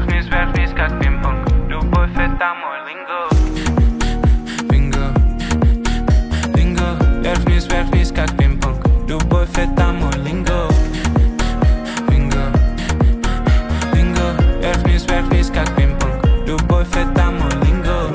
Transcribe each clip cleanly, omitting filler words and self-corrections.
werf mis как пинг-понг. Любовь это мой линго. Bingo, bingo, werf mis как пинг-понг. Любовь это мой линго. Bingo, bingo, werf mis как пинг-понг. Любовь это мой линго.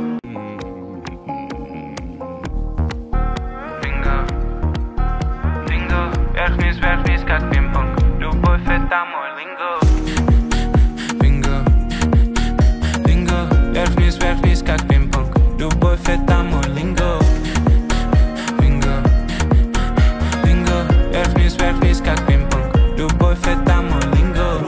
Bingo, bingo, werf mis как пинг-понг. Любовь это мой линго. Bingo, bingo, werf mis как пинг-понг. Любовь это мой линго. Bingo, bingo, werf mis как пинг-понг. Любовь это мой линго.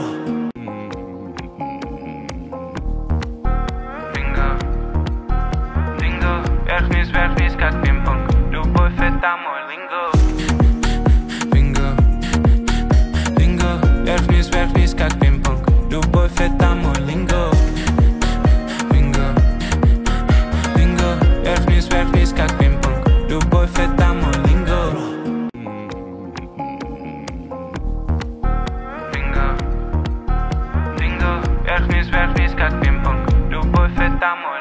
Bingo, bingo, werf mis как пинг-понг. Любовь это мой линго. Bingo, bingo, werf mis как пинг-понг. Любовь это мой линго. Bingo, bingo, werf mis как пинг-понг. Любовь это мой линго. Bingo, bingo, werf mis как пинг-понг. Любовь это мой